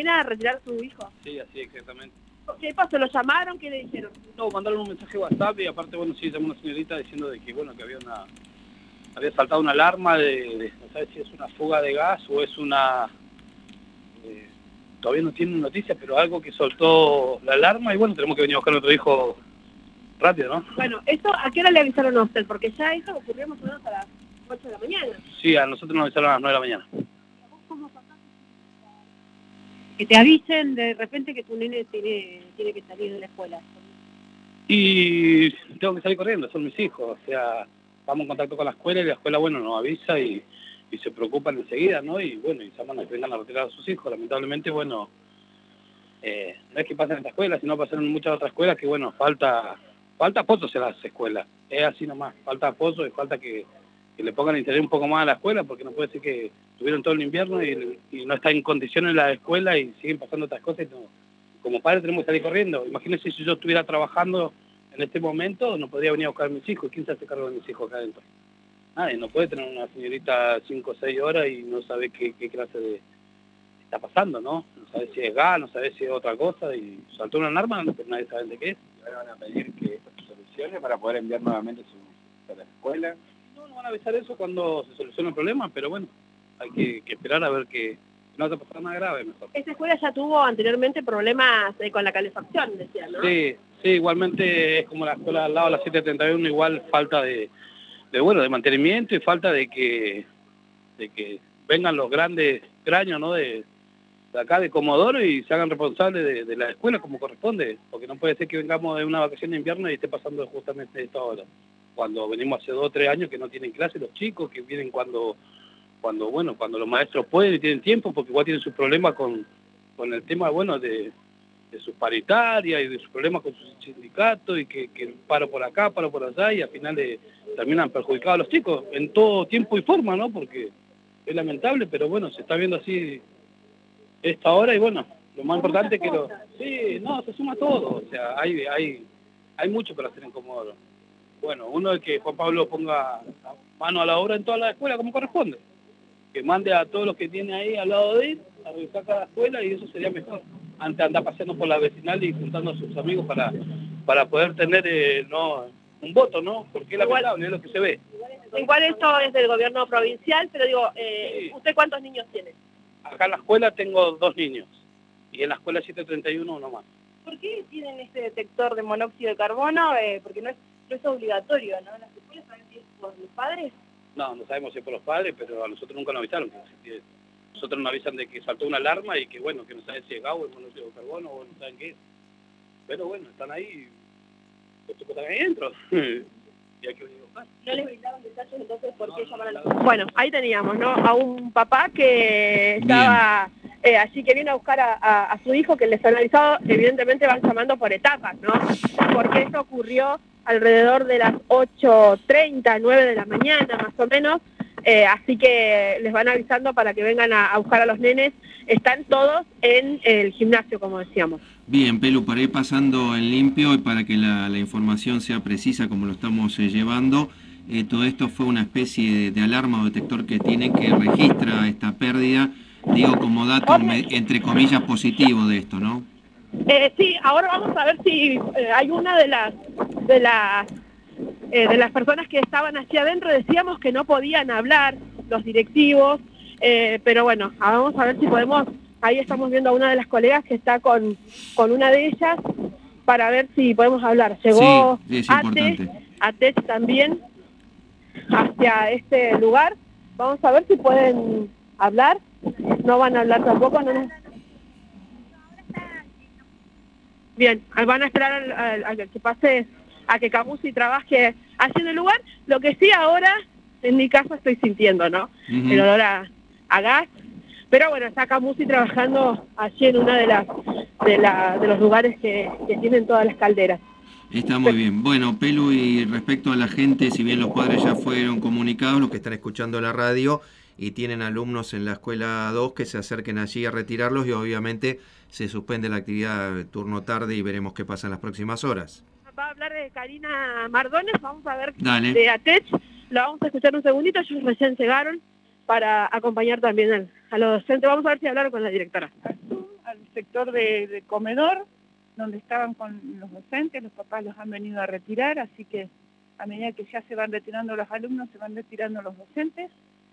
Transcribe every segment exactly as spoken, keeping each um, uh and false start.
viene a retirar a su hijo. Sí, así exactamente. ¿Qué pasó? ¿Lo llamaron? ¿Qué le dijeron? No, mandaron un mensaje WhatsApp y aparte, bueno, sí, llamó una señorita diciendo de que, bueno, que había una... había saltado una alarma de, de no sabes si es una fuga de gas o es una... Eh, todavía no tienen noticia, pero algo que soltó la alarma y bueno, tenemos que venir a buscar a nuestro hijo rápido, ¿no? Bueno, ¿eso a qué hora le avisaron a usted? Porque ya eso ocurrió más o menos a las ocho de la mañana. Sí, a nosotros nos avisaron a las nueve de la mañana. Que te avisen de repente que tu nene tiene, tiene que salir de la escuela. Y tengo que salir corriendo, son mis hijos, o sea, vamos en contacto con la escuela y la escuela, bueno, nos avisa y, y se preocupan enseguida, ¿no? Y bueno, y llaman a que vengan a retirar a sus hijos. Lamentablemente, bueno, eh, no es que pasen en esta escuela, sino pasan en muchas otras escuelas que, bueno, falta falta apoyo en las escuelas. Es así nomás, falta apoyo y falta que, que le pongan interés un poco más a la escuela, porque no puede ser que tuvieron todo el invierno y, y no está en condiciones la escuela y siguen pasando otras cosas. Y no, como padre tenemos que salir corriendo. Imagínense si yo estuviera trabajando en este momento, no podría venir a buscar a mis hijos. ¿Quién se hace cargo de mis hijos acá adentro? Nadie, no puede tener una señorita cinco o seis horas y no sabe qué, qué clase de... está pasando, ¿no? No sabe si es gas, no sabe si es otra cosa y saltó una alarma, pero nadie sabe de qué es. Ahora van a pedir que esto se solucione para poder enviar nuevamente su, a la escuela. No, no van a avisar eso cuando se solucione el problema, pero bueno, hay que, que esperar a ver que no te pasa nada grave mejor. Esta escuela ya tuvo anteriormente problemas eh, con la calefacción, decían, ¿no? Sí, sí, igualmente es como la escuela al lado, la siete treinta y uno, igual falta de, de bueno, de mantenimiento y falta de que de que vengan los grandes cráneos, ¿no? De, de acá de Comodoro y se hagan responsables de, de la escuela como corresponde, porque no puede ser que vengamos de una vacación de invierno y esté pasando justamente esto ahora. Cuando venimos hace dos o tres años que no tienen clase los chicos, que vienen cuando, cuando bueno, cuando los maestros pueden y tienen tiempo, porque igual tienen sus problemas con, con el tema, bueno, de, de sus paritarias y de sus problemas con sus sindicatos y que, que paro por acá, paro por allá y al final le terminan perjudicados a los chicos en todo tiempo y forma, ¿no? Porque es lamentable, pero bueno, se está viendo así esta hora y bueno, lo más importante es que lo... Sí, no, se suma todo, o sea, hay, hay, hay mucho para hacer en Comodoro. Bueno, uno es que Juan Pablo ponga mano a la obra en toda la escuela como corresponde, que mande a todos los que tiene ahí al lado de él a revisar cada escuela y eso sería mejor, antes de andar paseando por la vecinal y juntando a sus amigos para, para poder tener eh, no, un voto, ¿no? Porque es lamentable, es lo que se ve. Igual esto es del gobierno provincial, pero digo, eh, Sí. ¿usted cuántos niños tiene? Acá en la escuela tengo dos niños y en la escuela siete treinta y uno uno más. ¿Por qué tienen este detector de monóxido de carbono? Eh, porque no es, no es obligatorio, ¿no? ¿Las escuelas saben si es por los padres? No, no sabemos si es por los padres, pero a nosotros nunca nos avisaron. Que nosotros nos avisan de que saltó una alarma y que bueno, que no saben si es gas o es monóxido de carbono o no saben qué es. Pero bueno, están ahí, los chicos están ahí adentro. Y hay que venir a buscar. ¿No les brindaron detalles entonces por qué llaman a la... Bueno, ahí teníamos, ¿no? A un papá que estaba eh, allí, que viene a buscar a, a, a su hijo, que les han avisado, evidentemente van llamando por etapas, ¿no? Porque esto ocurrió alrededor de las ocho treinta, nueve de la mañana, más o menos, eh, así que les van avisando para que vengan a, a buscar a los nenes. Están todos en el gimnasio, como decíamos. Bien, Pelu, para ir pasando en limpio y para que la, la información sea precisa como lo estamos eh, llevando, eh, todo esto fue una especie de, de alarma o detector que tiene que registra esta pérdida, digo como dato me, entre comillas positivo de esto, ¿no? Eh, sí, ahora vamos a ver si eh, hay una de las de las eh, de las personas que estaban allí adentro. Decíamos que no podían hablar los directivos, eh, pero bueno, vamos a ver si podemos. Ahí estamos viendo a una de las colegas que está con, con una de ellas para ver si podemos hablar. Llegó sí, es Ate, Ate también hacia este lugar. Vamos a ver si pueden hablar. No van a hablar tampoco, no nos... Bien, van a esperar a, a, a que pase, a que Camusi trabaje allí en el lugar. Lo que sí ahora, en mi caso, estoy sintiendo, ¿no? Uh-huh. El olor a, a gas. Pero bueno, está Camusi trabajando allí en uno de, las, de, la, de los lugares que, que tienen todas las calderas. Está muy bien. Bueno, Pelu, y respecto a la gente, si bien los padres ya fueron comunicados, los que están escuchando la radio y tienen alumnos en la escuela dos, que se acerquen allí a retirarlos y obviamente se suspende la actividad turno tarde y veremos qué pasa en las próximas horas. Va a hablar de Karina Mardones, vamos a ver Dale. De ATECH, la vamos a escuchar un segundito, ellos recién llegaron para acompañar también al, a los docentes. Vamos a ver si hablaron con la directora. sector de, de comedor, donde estaban con los docentes, los papás los han venido a retirar, así que a medida que ya se van retirando los alumnos, se van retirando los docentes.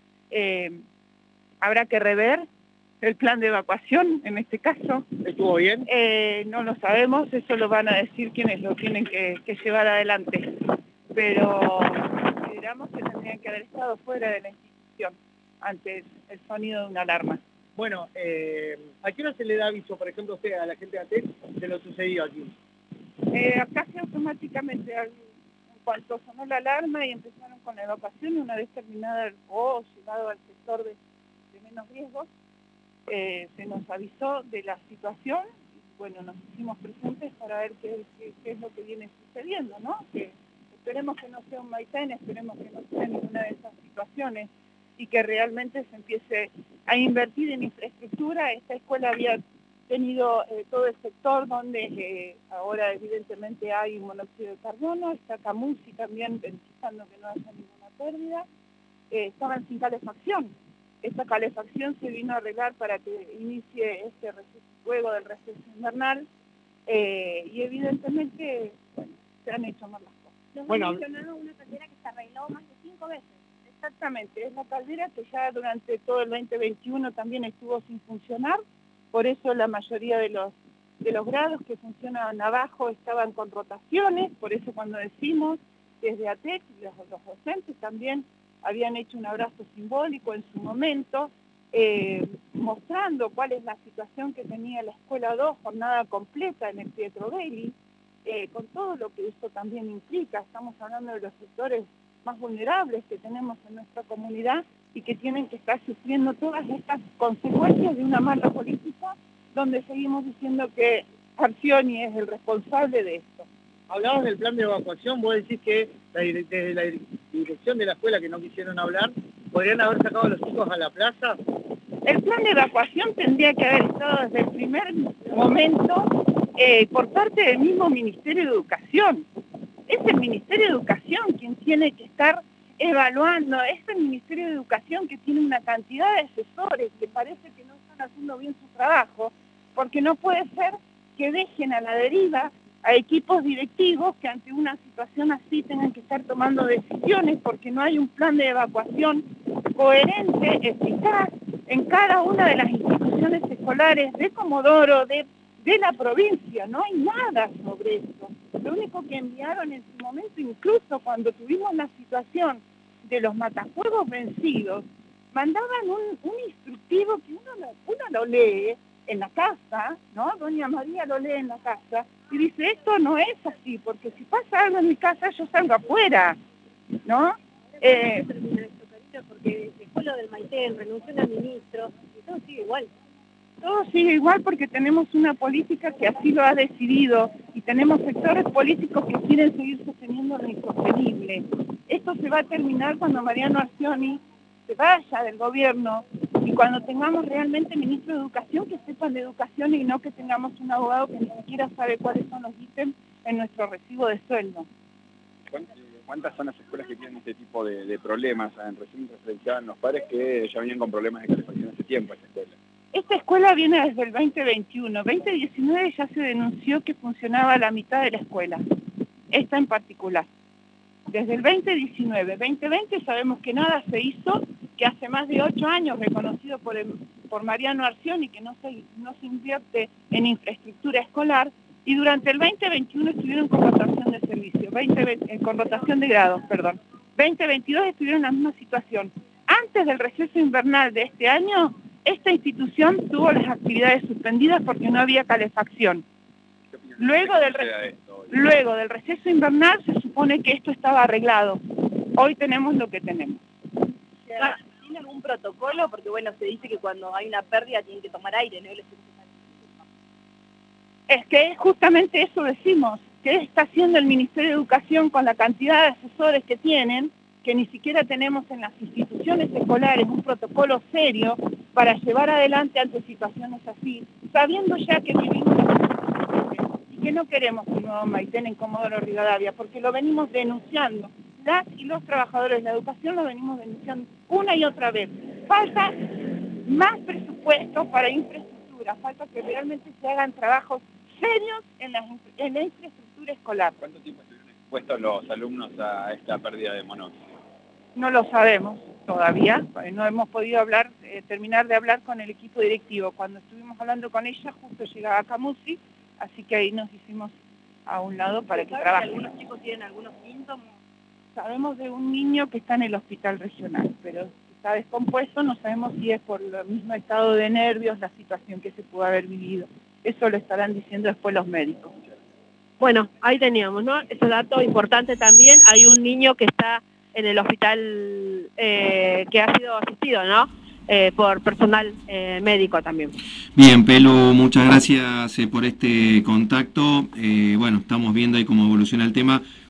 Eh, habrá que rever el plan de evacuación, en este caso. ¿Estuvo bien? Eh, no lo sabemos, eso lo van a decir quienes lo tienen que, que llevar adelante. Pero consideramos que tendrían que haber estado fuera de la institución ante el, el sonido de una alarma. Bueno, eh, ¿a qué hora se le da aviso, por ejemplo, usted a la gente de A T E C de lo sucedido aquí? Eh, casi automáticamente, al, en cuanto sonó la alarma y empezaron con la evacuación, una vez terminada el, o llegado al sector de, de menos riesgos, eh, se nos avisó de la situación. Bueno, nos hicimos presentes para ver qué, qué, qué es lo que viene sucediendo, ¿no? Que esperemos que no sea un Maitén, esperemos que no sea ninguna de esas situaciones y que realmente se empiece a invertir en infraestructura. Esta escuela había tenido eh, todo el sector donde eh, ahora evidentemente hay monóxido de carbono, está Camusi también verificando que no haya ninguna pérdida, eh, estaban sin calefacción. Esta calefacción se vino a arreglar para que inicie este receso, luego del receso invernal, eh, y evidentemente, bueno, se han hecho mal las cosas. Nos Bueno, han mencionado una caldera que se arregló más de cinco veces. Exactamente, es la caldera que ya durante todo el veinte veintiuno también estuvo sin funcionar, por eso la mayoría de los, de los grados que funcionaban abajo estaban con rotaciones, por eso cuando decimos desde A T E C, los, los docentes también habían hecho un abrazo simbólico en su momento, eh, mostrando cuál es la situación que tenía la Escuela dos, jornada completa en el Pietro Belli, eh, con todo lo que eso también implica. Estamos hablando de los sectores más vulnerables que tenemos en nuestra comunidad y que tienen que estar sufriendo todas estas consecuencias de una mala política, donde seguimos diciendo que Arcioni es el responsable de esto. Hablabas del plan de evacuación, vos decís que la, desde la dirección de la escuela que no quisieron hablar, ¿podrían haber sacado a los chicos a la plaza? El plan de evacuación tendría que haber estado desde el primer momento eh, por parte del mismo Ministerio de Educación. Es el Ministerio de Educación quien tiene que estar evaluando, es el Ministerio de Educación que tiene una cantidad de asesores que parece que no están haciendo bien su trabajo, porque no puede ser que dejen a la deriva a equipos directivos que ante una situación así tengan que estar tomando decisiones porque no hay un plan de evacuación coherente, eficaz, en cada una de las instituciones escolares de Comodoro, de, de la provincia. No hay nada sobre eso. Lo único que enviaron en su momento, incluso cuando tuvimos la situación de los matafuegos vencidos, mandaban un, un instructivo que uno lo, uno lo lee en la casa, ¿no? Doña María lo lee en la casa y dice, esto no es así, porque si pasa algo en mi casa yo salgo afuera, ¿no? Eh, porque dejó lo del Maitén, renunció al ministro, y todo sigue igual. Todo sigue igual porque tenemos una política que así lo ha decidido y tenemos sectores políticos que quieren seguir sosteniendo lo insostenible. Esto se va a terminar cuando Mariano Arcioni se vaya del gobierno y cuando tengamos realmente ministro de Educación que sepan de educación y no que tengamos un abogado que ni siquiera sabe cuáles son los ítems en nuestro recibo de sueldo. ¿Cuántas son las escuelas que tienen este tipo de, de problemas? Recién referenciaban los padres que ya venían con problemas de calefacción hace tiempo esta escuela. Esta escuela viene desde el veinte veintiuno. veinte diecinueve ya se denunció que funcionaba la mitad de la escuela, esta en particular. Desde el veinte diecinueve, veinte veinte sabemos que nada se hizo, que hace más de ocho años reconocido por, el, por Mariano Arcioni que no se, no se invierte en infraestructura escolar, y durante el veinte veintiuno estuvieron con rotación de servicio, veinte, veinte, con rotación de grados, perdón. veinte veintidós estuvieron en la misma situación. Antes del receso invernal de este año, esta institución tuvo las actividades suspendidas porque no había calefacción. Luego del, re luego del receso invernal se supone que esto estaba arreglado. Hoy tenemos lo que tenemos. ¿Tiene algún protocolo? Porque bueno, se dice que cuando hay una pérdida tienen que tomar aire, ¿no? Es que justamente eso decimos. ¿Qué está haciendo el Ministerio de Educación con la cantidad de asesores que tienen, que ni siquiera tenemos en las instituciones escolares un protocolo serio para llevar adelante ante situaciones así, sabiendo ya que vivimos y que no queremos un nuevo Maitén en Comodoro Rivadavia, porque lo venimos denunciando. Las y los trabajadores de la educación lo venimos denunciando una y otra vez. Falta más presupuesto para infraestructura. infraestructura, falta que realmente se hagan trabajos serios en la, en la infraestructura escolar. ¿Cuánto tiempo estuvieron expuestos los alumnos a esta pérdida de monóxido? No lo sabemos todavía, no hemos podido hablar, eh, terminar de hablar con el equipo directivo. Cuando estuvimos hablando con ella, justo llegaba Camusi, así que ahí nos hicimos a un lado para que trabajen. ¿Algunos chicos tienen algunos síntomas? Sabemos de un niño que está en el hospital regional, pero está descompuesto, no sabemos si es por el mismo estado de nervios, la situación que se pudo haber vivido. Eso lo estarán diciendo después los médicos. Bueno, ahí teníamos, ¿no? Ese dato importante también. Hay un niño que está en el hospital eh, que ha sido asistido, ¿no? Eh, por personal eh, médico también. Bien, Pelu, muchas gracias eh, por este contacto. Eh, bueno, estamos viendo ahí cómo evoluciona el tema.